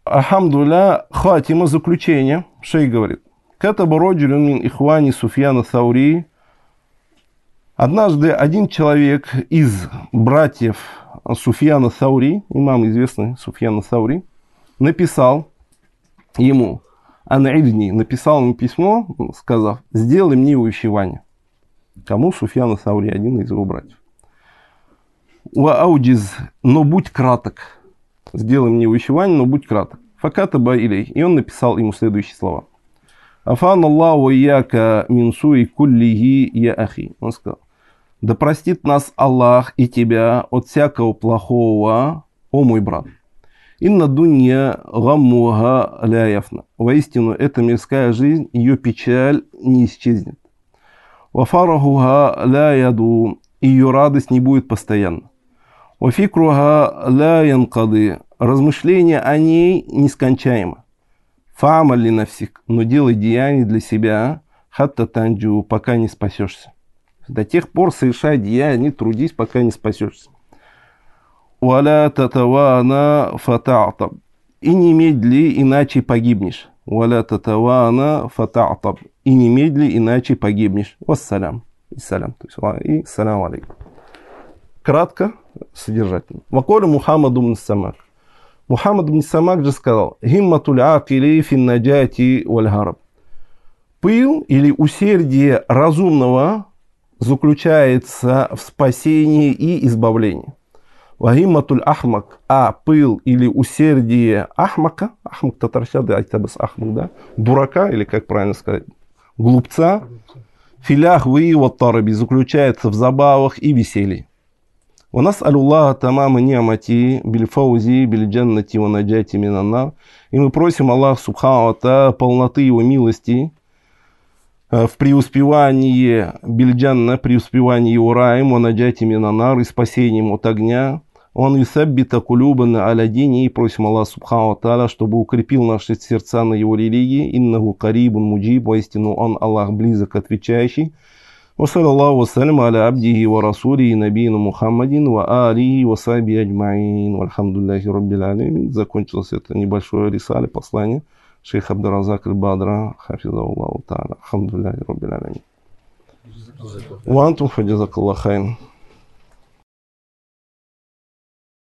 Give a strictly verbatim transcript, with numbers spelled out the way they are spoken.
Ахамдулля, хатима, заключение. Шейх говорит. Катаба роджулюн мин ихвани Суфьяна Саури. Однажды один человек из братьев Суфьяна Саури, имам известный Суфьяна Саури, написал ему, Ан-Ильни, написал ему письмо, сказав, сделай мне увещевание. Кому? Суфьяна Саури, один из его братьев. Ва аудиз, но будь краток. Сделай мне увещевание, но будь краток. Факатаба илей. И он написал ему следующие слова. Афан Аллаху яка минсуи куллихи я ахи. Он сказал, да простит нас Аллах и тебя от всякого плохого, о мой брат. Инна дунья гаммуха ля яфна. Воистину, эта мирская жизнь, ее печаль не исчезнет. Вафарахуха ля яду. Ее радость не будет постоянно. Вафикруха ля янкады. Размышления о ней нескончаемо. Фаамали нафсик. Но делай деяния для себя. Хатта танджу. Пока не спасешься. До тех пор совершай деяния, трудись, пока не спасешься. Валя татавана фата'таб. И не медли, иначе погибнешь. Валя татавана фата'таб. И не медли, иначе погибнешь. Вассалям. И салям. То есть, и салям алейкум. Кратко, содержательно. Ваколя Мухаммад ибн Самак. Мухаммад ибн Самак же сказал, «Гимматуль акили фин наджати валь гараб». Пыл или усердие разумного заключается в спасении и избавлении. Вагимматуль ахмак, а пыл или усердие ахмака, ахмак татаршады, айтабас ахмак, да, дурака, или как правильно сказать, глупца, филях вы вот тараби, заключается в забавах и веселье. У нас аллаха тамама ниамати бильфаузи бильджаннати ва наджати минаннар. И мы просим Аллах субхану ва тааля полноты его милости в преуспевании бильджанна, преуспевании его раем, ва наджати минаннар, и спасением от огня. Он юсаббита кулюбана аля дини, и просим Аллах субхану ва тааля, чтобы укрепил наши сердца на его религии. Иннаху карибун муджиб, воистину он Аллах близок, отвечающий. وصلى الله وسلم على عبده ورسوله نبينا محمد وآله وصحبه أجمعين والحمد لله رب العالمين. Закончилось это небольшое рисале, послание шейха Абдуразак аль-Бадра, хафизахуллаху та'аля. Алхамдулиллахи раббил алямин. Ва антум фаджазакаллаху хайран.